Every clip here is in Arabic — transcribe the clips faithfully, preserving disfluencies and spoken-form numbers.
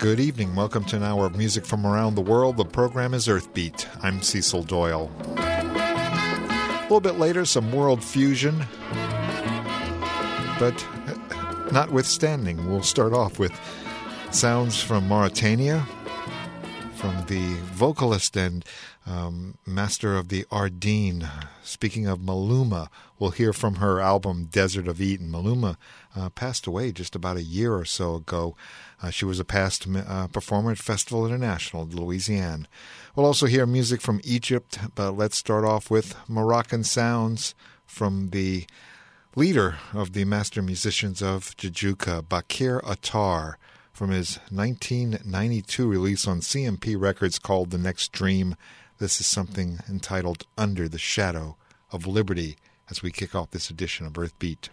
Good evening. Welcome to an hour of music from around the world. The program is Earthbeat. I'm Cecil Doyle. A little bit later, some world fusion. But notwithstanding, we'll start off with sounds from Mauritania, from the vocalist and um, master of the Ardeen. Speaking of Maluma, we'll hear from her album Desert of Eden. Maluma uh, passed away just about a year or so ago. Uh, she was a past uh, performer at Festival International in Louisiana. We'll also hear music from Egypt, but let's start off with Moroccan sounds from the leader of the master musicians of Jajouka, Bakir Attar, from his nineteen ninety-two release on C M P Records called The Next Dream. This is something entitled Under the Shadow of Liberty as we kick off this edition of Earthbeat.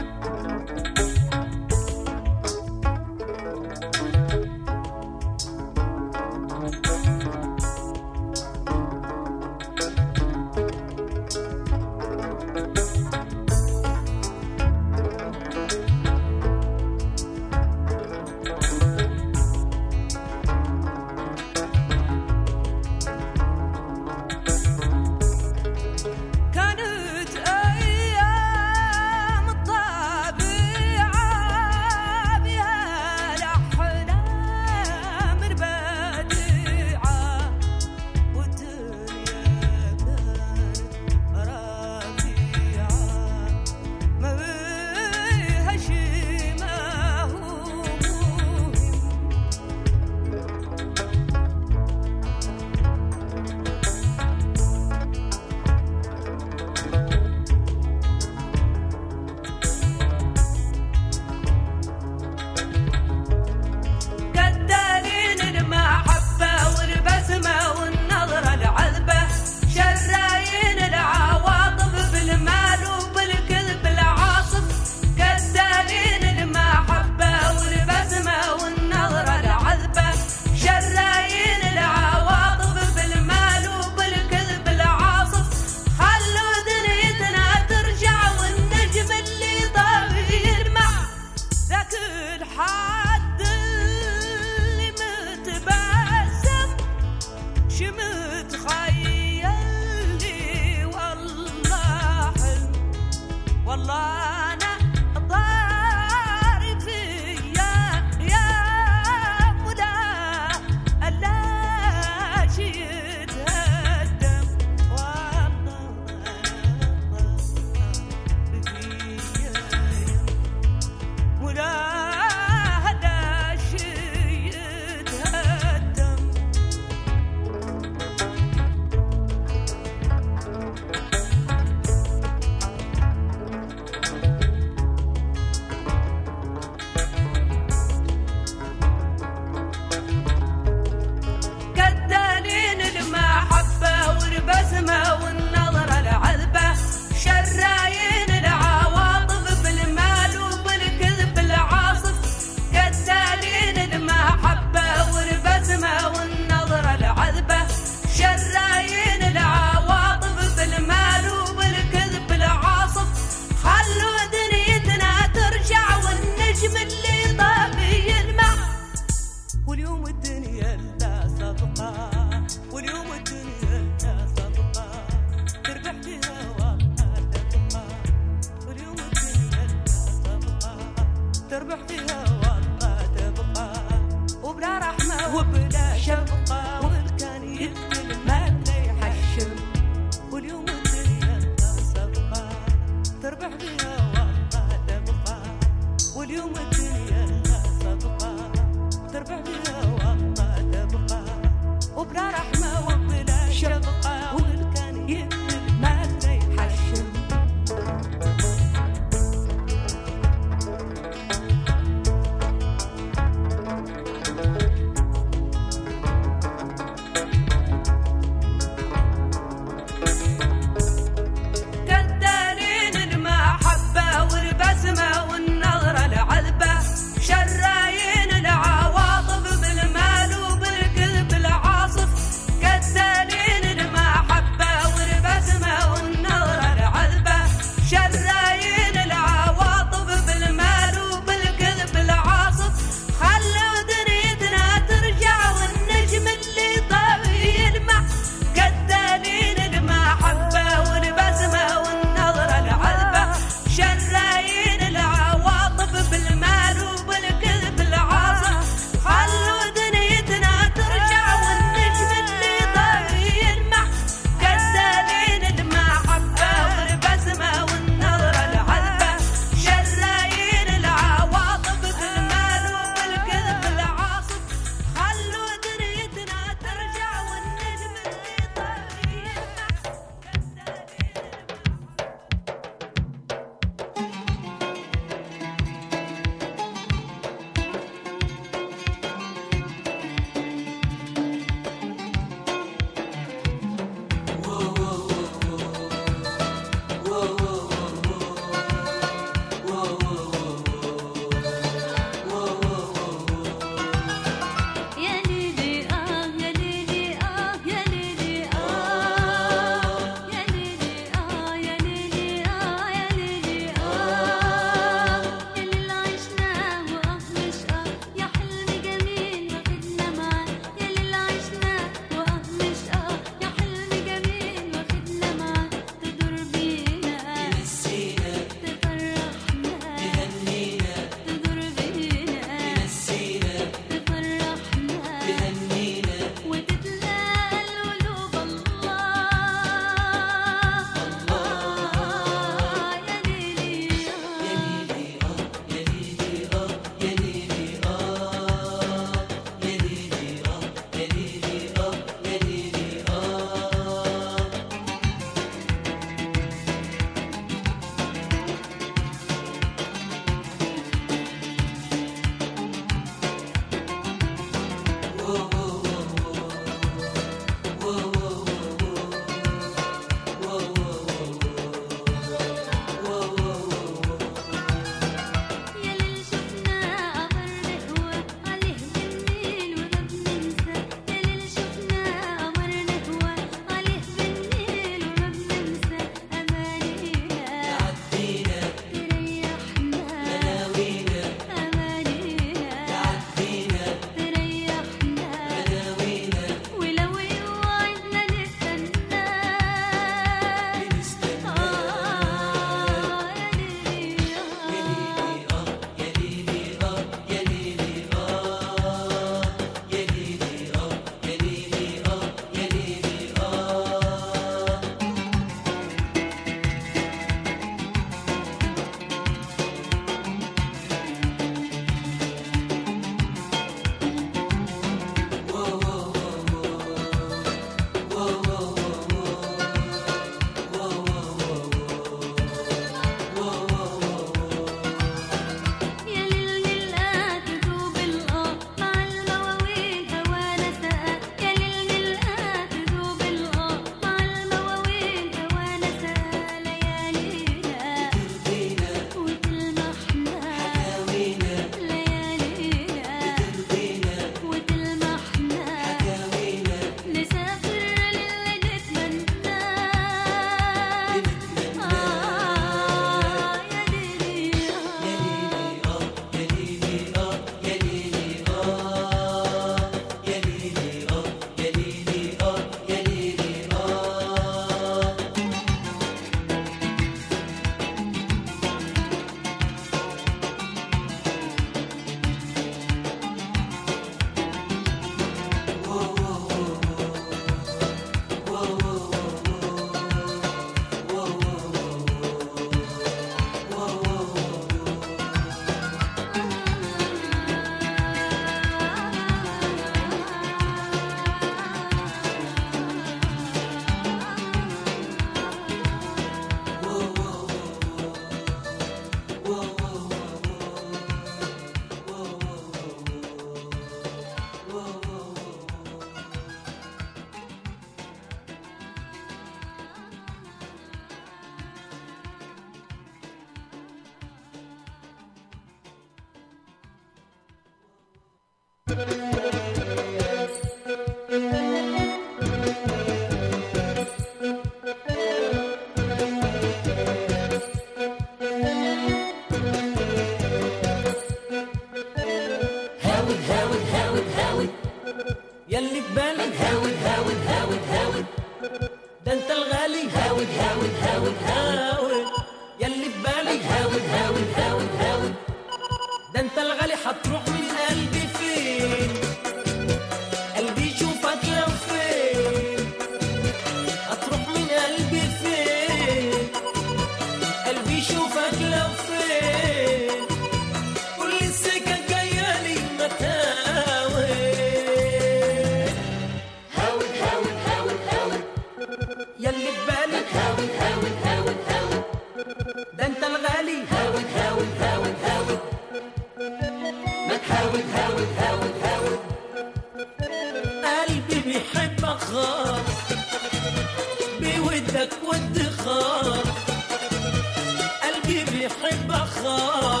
بودك وادخار قلبي بيحب أخاك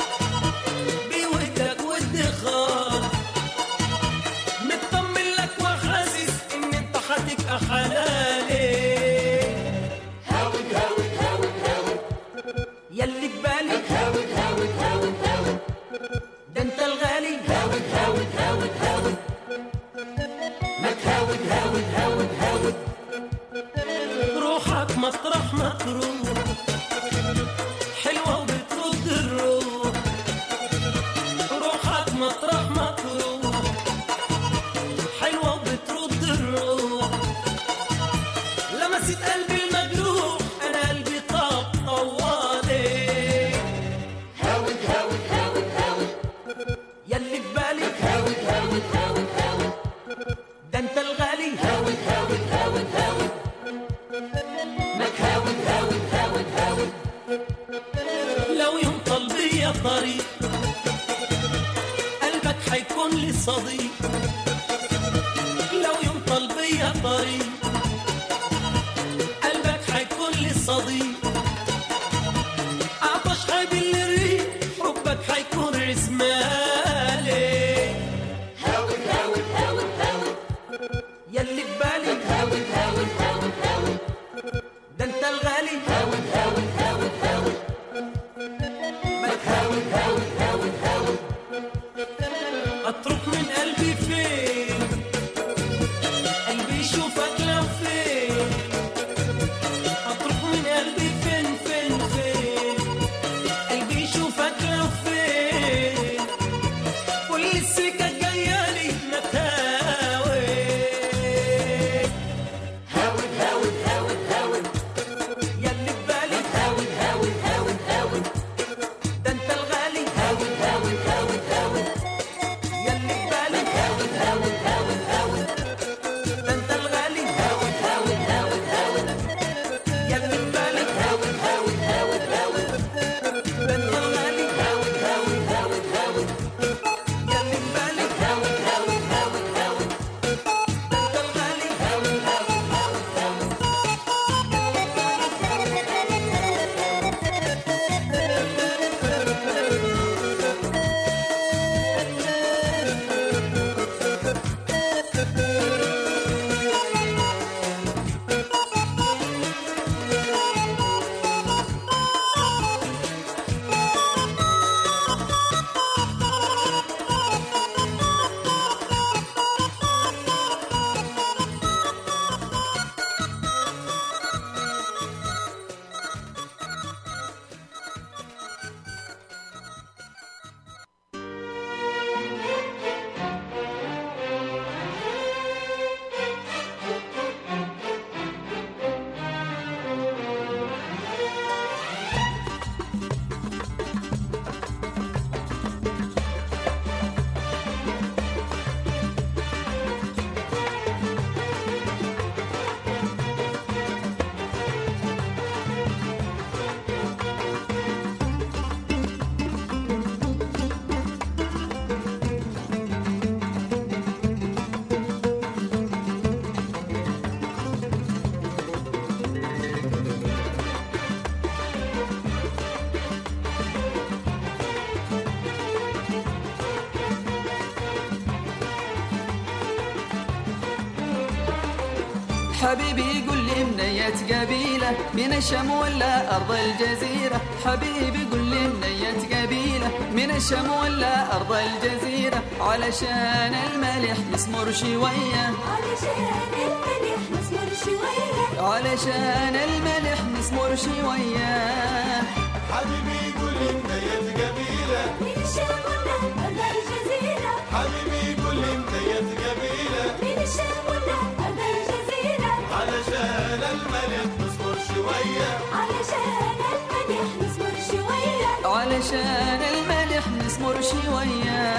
بودك وادخار مطمن لك وحاسس إن أنت هتبقى حلالي هاود هاود هاود هاود يلي ببالي هاود هاود هاود هاود ده أنت الغالي هاود هاود هاود هاود مك هاود هاود هاود هاود روحك مطرح ما تروح حلوة وبترد الروح روحك مطرح ما تروح حلوة وبترد الروح لمست قلبي المجروح أنا قلبي طاب طوالي هاود هاود هاود هاود يلي ببالي هاود هاود هاود هاود ده أنت الغالي هاود هاود هاود هاود مك هاود هاود هاود هاود لو يوم طلبي يا طريق قلبك حيكون لي صديق لو يوم طلبي يا طريق قلبك حيكون لي صديق عطش حيبل الريق حبك حيكون رسمالي هاود هاود هاود هاود يلي ببالي هاود هاود هاود هاود ده انت الغالي هاود هاود هاود هاود مك هاود هاود هاود هاود اترك من قلبي فين قلبي يشوفك لو فين اترك من قلبي فين فين فين قلبي يشوفك لو فين كل السكة جايالي متاوي هاود هاود هاود هاود يلي ببالي هاود هاود هاود هاود ده انت الغالي هاود هاود هاود هاود يلي ببالي هاود هاود هاود هاود ده انت الغالي هاود هاود هاود هاود يلي ببالي هاود هاود هاود هاود ده انت الغالي هاود هاود هاود هاود يلي ببالي هاود هاود هاود هاود ده انت الغالي هاود هاود هاود هاود حبيبي يقول لي منية قبيلة من الشام ولا أرض الجزيرة حبيبي يقول لي منية قبيلة من الشام ولا أرض الجزيرة علشان الملح نسمر شوية علشان الملح نسمر شوية علشان الملح نسمر شوية حبيبي يقول لي منية قبيلة من الشام ولا أرض الجزيرة حبيبي يقول لي منية قبيلة من الشام ولا أرض الجزيرة علشان الملح نصبر شوية علشان الملح نسمر شوية علشان الملح نسمر شوية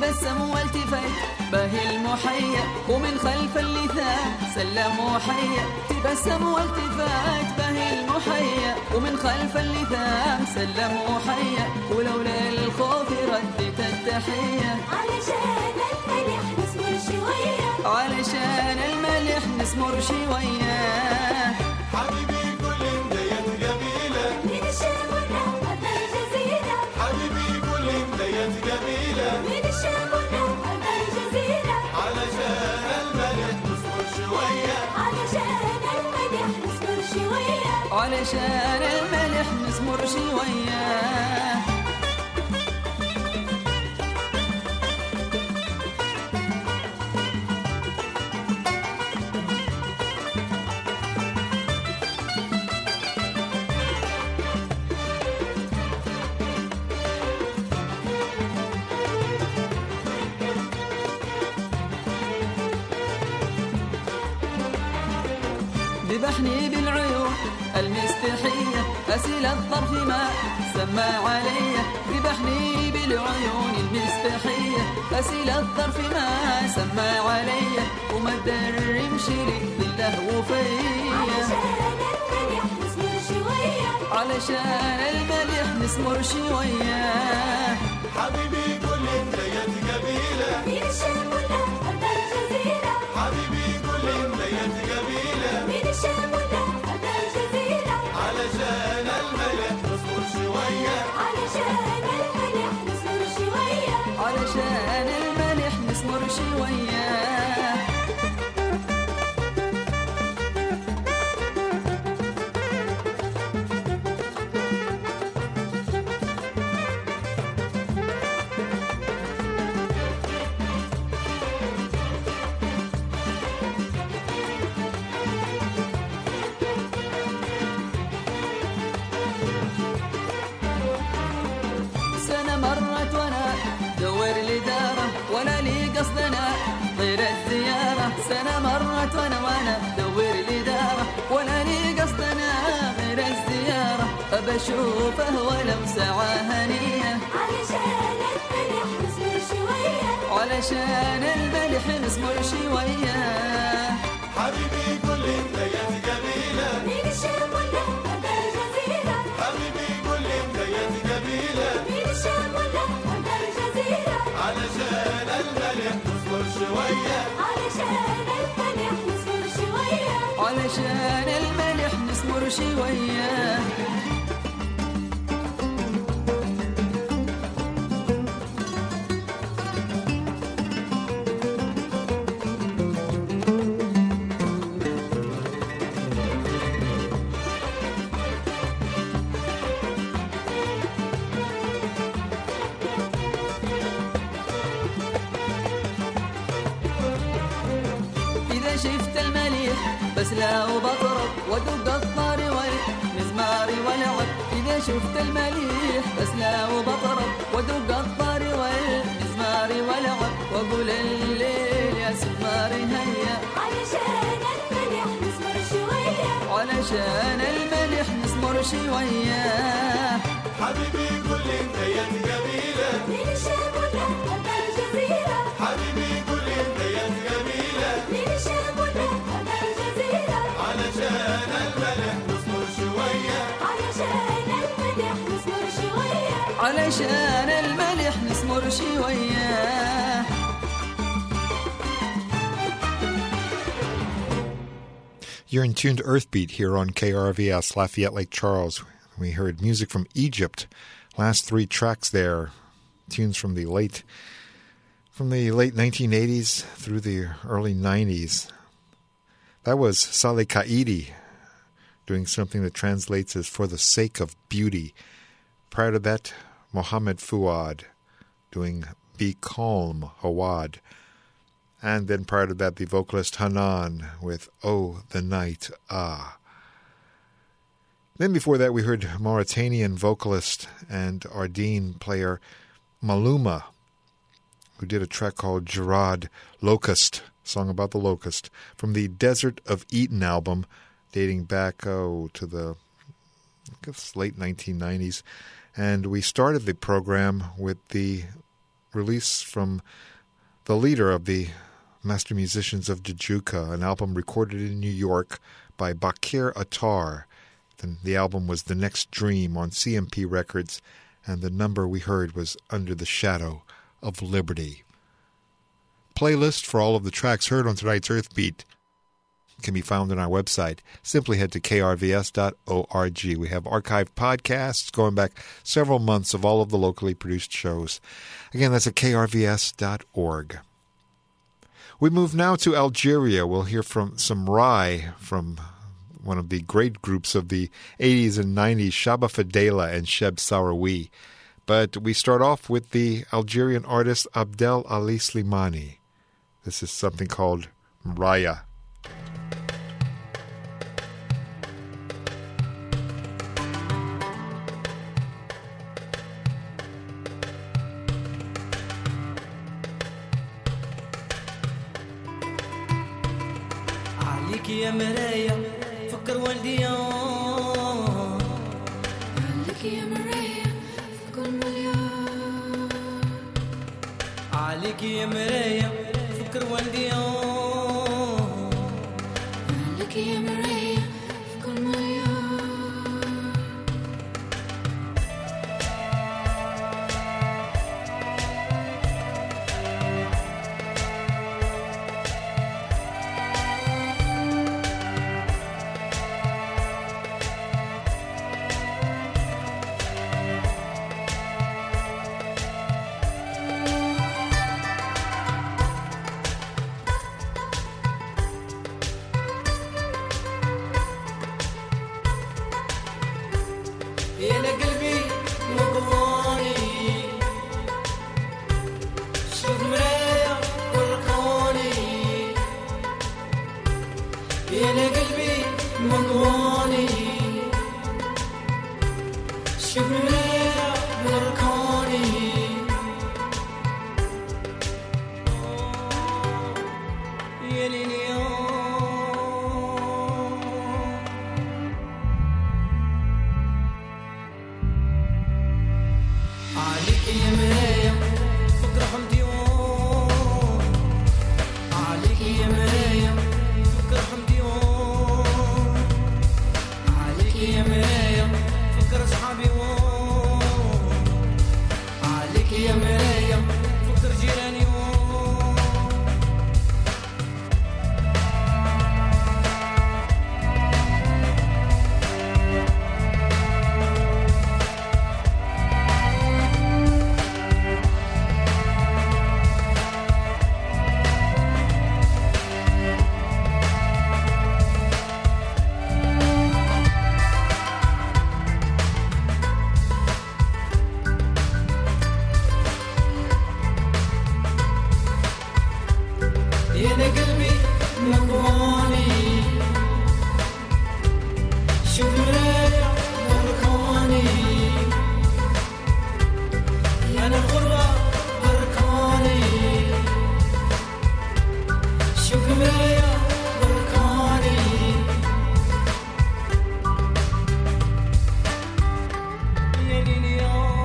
تبسم والتفت باهي المحيا ومن خلف اللثام سلم وحيا تبسم والتفت باهي المحيا ومن خلف اللثام سلم وحيا ولولا الخوف ردت التحية علشان الملح نصبر شوية علشان الملح نسمر شوية حبيبي كل مديت قبيلة من الشام ولا أرض الجزيرة حبيبي كل مديت قبيلة من الشام ولا أرض الجزيرة علشان الملح نصبر شوية علشان الملح نصبر شوية علشان الملح نسمر شوية ذبحني بالعيون المستحية أسيل الطرف ما سمى علي ذبحني بالعيون المستحية أسيل الطرف ما سمى علي ومد الرمش للهو فيا علشان الملح نصبر شوية علشان الملح نسمر شوية حبيبي كل مديت قبيلة من الشام ولا أرض الجزيرة حبيبي كل مديت قبيلة من الشام ولا أرض الجزيرة علشان الملح نصبر شوية علشان الملح نصبر شوية علشان الملح نسمر شوية سنة مرت وانا دور لي داره ولا لي قصدنا غير الزيارة سنة مرت وانا وانا دور لي داره ولا لي قصدنا غير الزيارة أبشوفه ولو ساعة هنية علشان الملح نصبر شوية علشان الملح نسمر شوية حبيبي كل مديت قبيلة من الشام ولا أرض الجزيرة حبيبي كل مديت قبيلة من الشام ولا أرض الجزيرة علشان الملح نصبر شوية علشان الملح نصبر شوية علشان الملح نسمر شوية إذا شفت المليح بس لا وبطرب ودق الطار والمزمار والعب إذا شفت المليح بس لا وبطرب ودق الطار والمزمار والعب وأقول الليل يا سمار هيا علشان الملح نصبر شوية علشان الملح نسمر شوية حبيبي كل مديت قبيلة من الشام ولا أرض الجزيرة حبيبي كل مديت قبيلة من الشام ولا أرض الجزيرة علشان الملح نصبر شوية علشان الملح نصبر شوية علشان الملح نسمر شوية You're in tuned Earthbeat here on K R V S Lafayette Lake Charles. We heard music from Egypt. Last three tracks there, tunes from the late from the late nineteen eighties through the early nineties. That was Saleh Kaidi doing something that translates as "For the Sake of Beauty." Prior to that, Mohammed Fuad doing "Be Calm, Hawad." And then prior to that, the vocalist Hanan with "Oh, the Night, Ah." Then before that, we heard Mauritanian vocalist and Ardeen player Maluma, who did a track called Gerard Locust, song about the locust, from the Desert of Eden album, dating back oh, to the I guess, late nineteen nineties. And we started the program with the release from the leader of the Master Musicians of Jujuka, an album recorded in New York by Bakir Attar. Then the album was The Next Dream on C M P Records, and the number we heard was Under the Shadow of Liberty. Playlist for all of the tracks heard on tonight's Earthbeat can be found on our website. Simply head to k r v s dot org. We have archived podcasts going back several months of all of the locally produced shows. Again, that's at k r v s dot org. We move now to Algeria. We'll hear from some Rai from one of the great groups of the eighties and nineties, Shaba Fadela and Sheb Sarawi. But we start off with the Algerian artist Abdel Ali Slimani. This is something called Raya. عليك يا مرايا فكر والدي عليك يا مرايا فكر مليون عليك يا مرايا فكر والدي عليك يا مرايا فكر مليون يا لقلبي مقواني شوف مرايا ورقاني يا لقلبي مقواني شوف مرايا ورقاني يا ليلي عليك يا مرايا فكر حمدي عليك يا مرايا فكر حمدي عليك يا مرايا فكر اصحابي عليك يا مرايا فكر جيراني يا قلبي مقواني شوف مرايا ورقاني يا انا الغربة بركاني شوف مرايا ورقاني يا ليلي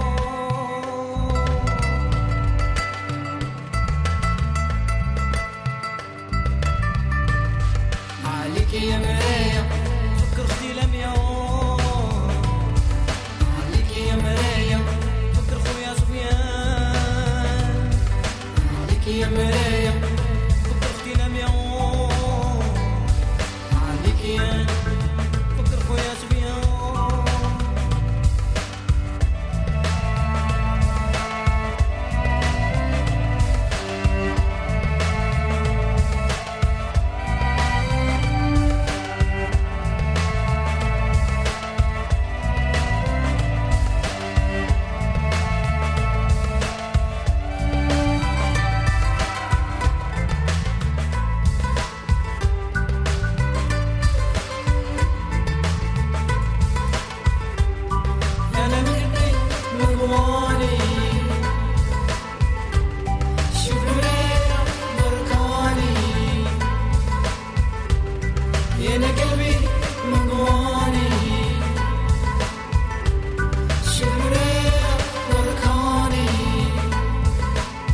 عليك يا مرايا فكر اختي لميا عليك يا مرايا فكر خويا سفيان عليك يا مرايا فكر اختي لميا عليك يا فكر خويا سفيان أنا قلبي مقواني شوف مرايا بركاني يا أنا قلبي مقواني شوف مرايا بركاني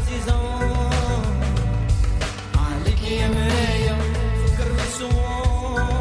اعتذار عليك يا مراية فكر الرسوم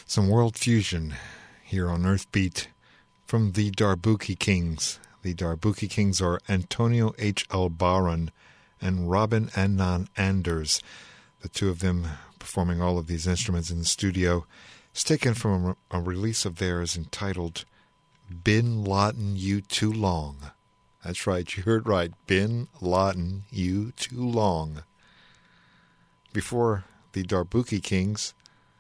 Some world fusion here on Earthbeat from the Darbuka Kings. The Darbuka Kings are Antonio H. Albaran and Robin Annan Anders. The two of them performing all of these instruments in the studio. It's taken from a, a release of theirs entitled Bin Laden You Too Long. That's right, you heard right. Bin Laden You Too Long. Before the Darbuka Kings,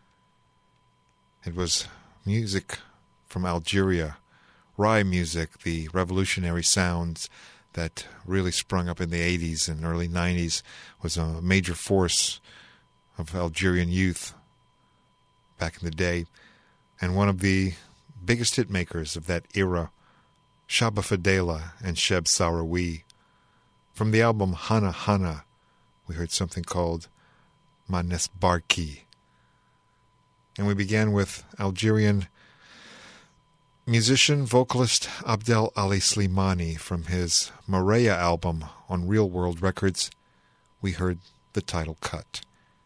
it was music from Algeria, Rai music, the revolutionary sounds that really sprung up in the eighties and early nineties, was a major force of Algerian youth back in the day, and one of the biggest hit makers of that era, Shaba Fadela and Sheb Sarawi. From the album Hana Hana, we heard something called Manes Barki. And we began with Algerian musician, vocalist Abdel Ali Slimani. From his Maria album on Real World Records, we heard the title cut.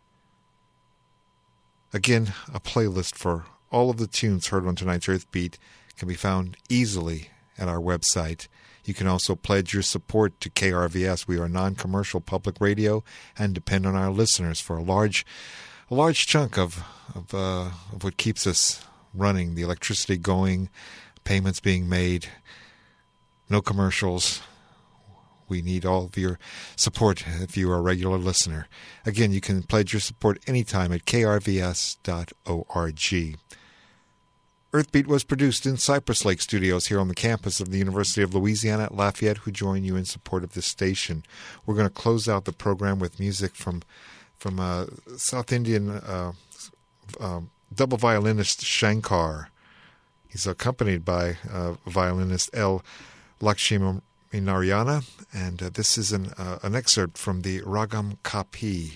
Again, a playlist for all of the tunes heard on tonight's Earthbeat can be found easily at our website. You can also pledge your support to K R V S. We are non-commercial public radio and depend on our listeners for a large a large chunk of of, uh, of what keeps us running, the electricity going, payments being made, no commercials. We need all of your support if you are a regular listener. Again, you can pledge your support anytime at k r v s dot org. Earthbeat was produced in Cypress Lake Studios here on the campus of the University of Louisiana at Lafayette, who join you in support of this station. We're going to close out the program with music from from uh, South Indian uh, uh, double violinist Shankar. He's accompanied by uh, violinist L. Lakshminarayana, and uh, this is an, uh, an excerpt from the Ragam Kapi.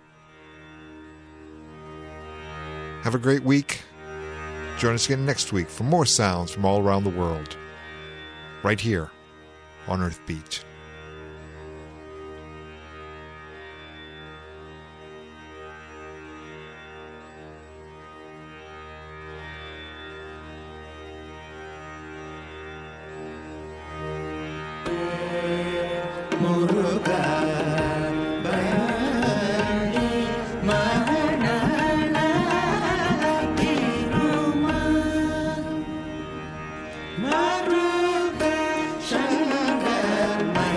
Have a great week. Join us again next week for more sounds from all around the world, right here on Earthbeat. Maruga Shankar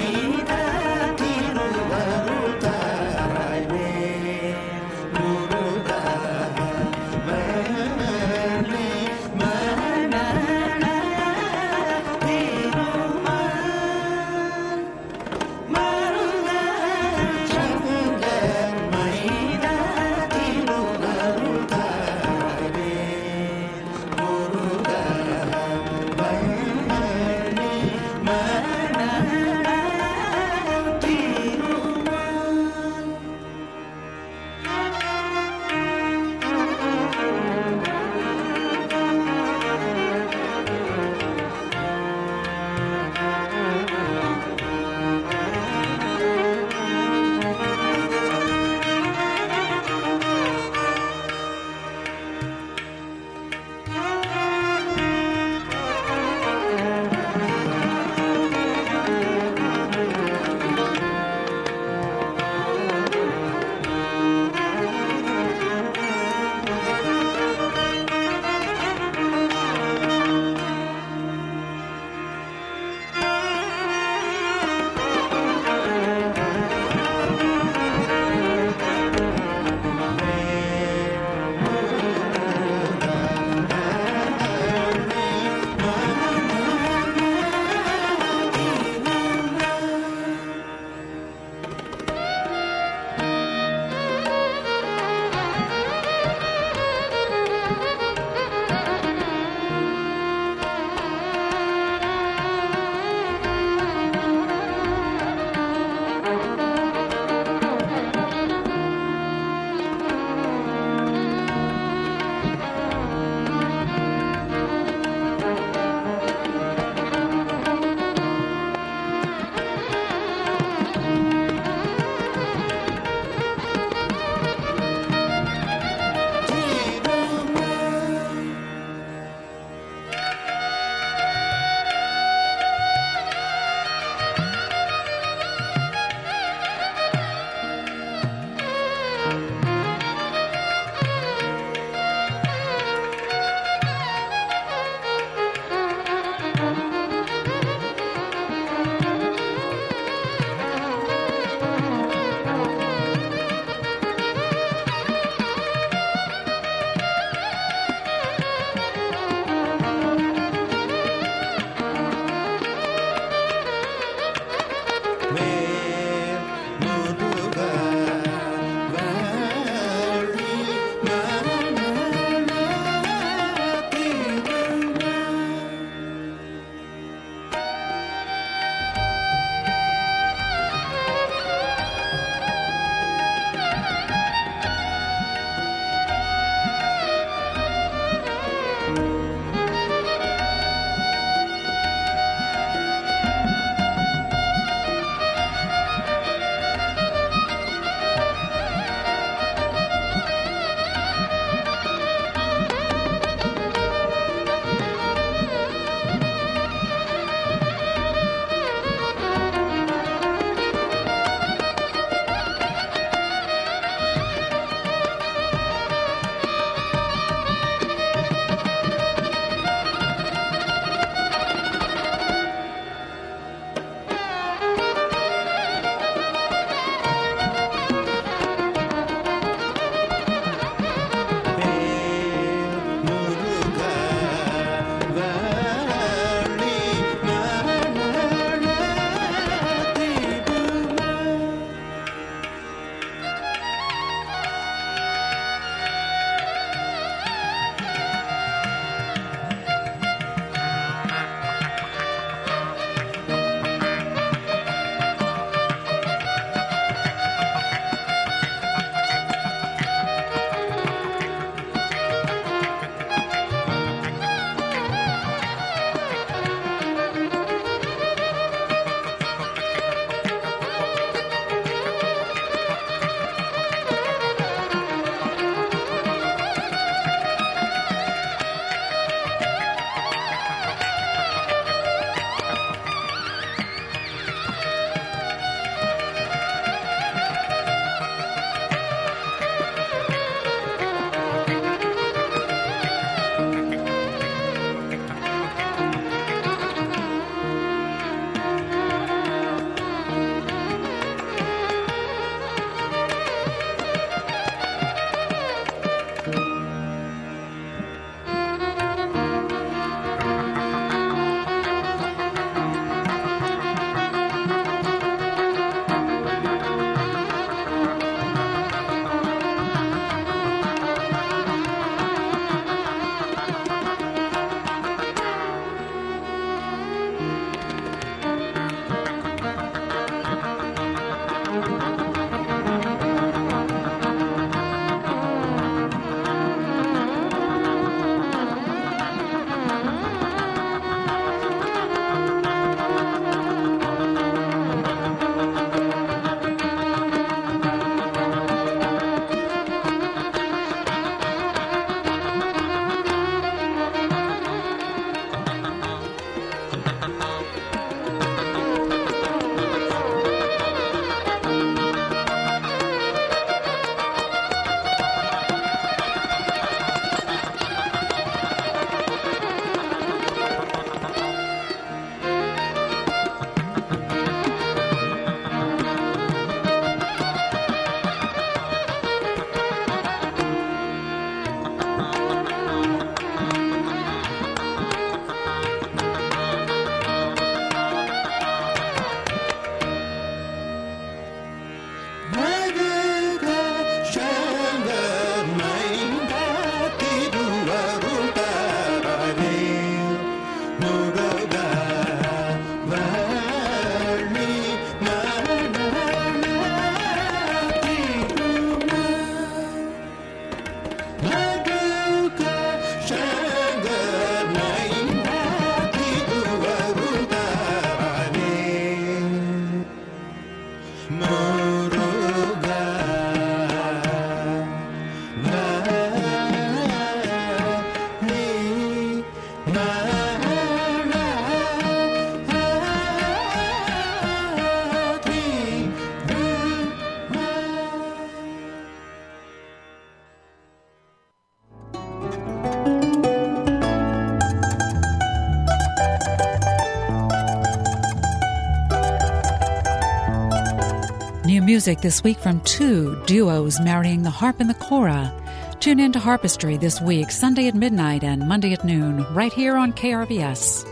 music this week from two duos marrying the harp and the kora. Tune in to Harpistry this week, Sunday at midnight and Monday at noon, right here on K R V S.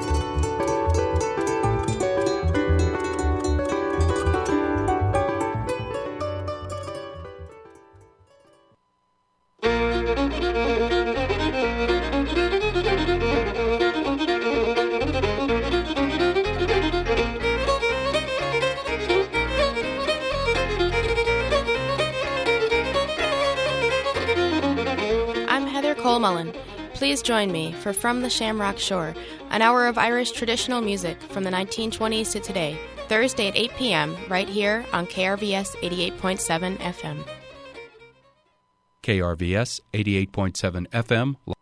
Mullen. Please join me for From the Shamrock Shore, an hour of Irish traditional music from the nineteen twenties to today, Thursday at eight p.m. right here on K R V S eighty-eight point seven F M. K R V S eighty-eight point seven F M.